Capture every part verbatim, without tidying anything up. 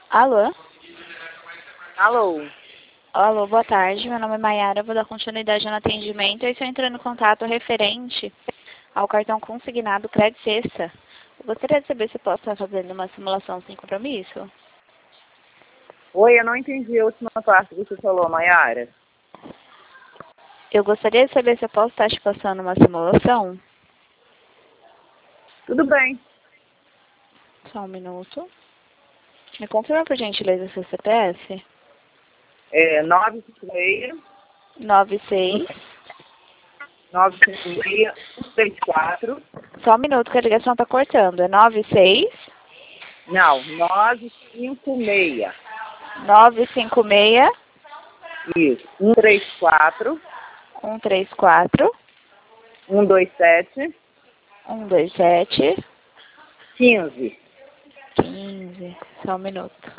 Alô? Alô? Alô, boa tarde. Meu nome é Mayara. Vou dar continuidade no atendimento. Eu estou entrando em contato referente ao cartão consignado Crédito Sexta. Eu gostaria de saber se posso estar fazendo uma simulação sem compromisso. Oi, eu não entendi a última parte que você falou, Mayara. Eu gostaria de saber se eu posso estar te passando uma simulação. Tudo bem. Só um minuto. Me confirma, por gentileza, seu C P F. É nove cinco seis, nove seis. nove cinco seis, um três quatro. Só um minuto que a ligação está cortando. É nove seis. Não, nove cinco seis. nove cinco seis. Isso. um três quatro, um três quatro. um dois sete, um dois sete. quinze. quinze. Só um minuto.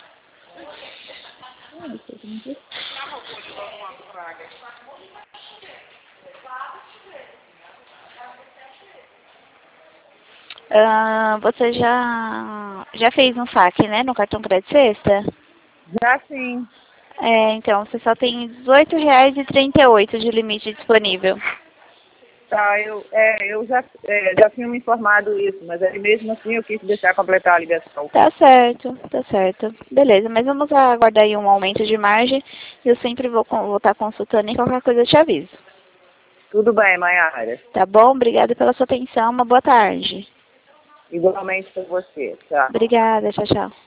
Ah, você já, já fez um saque, né, no cartão Crédito Sexta? Já sim. É, então, você só tem dezoito reais e trinta e oito de limite disponível. Tá, eu, é, eu já, é, já tinha me informado isso, mas aí mesmo assim eu quis deixar completar a ligação. Tá certo, tá certo. Beleza, mas vamos aguardar aí um aumento de margem. Eu sempre vou, con- vou estar consultando e qualquer coisa eu te aviso. Tudo bem, Mayara. Tá bom? Obrigada pela sua atenção. Uma boa tarde. Igualmente para você. Tchau. Obrigada, tchau, tchau.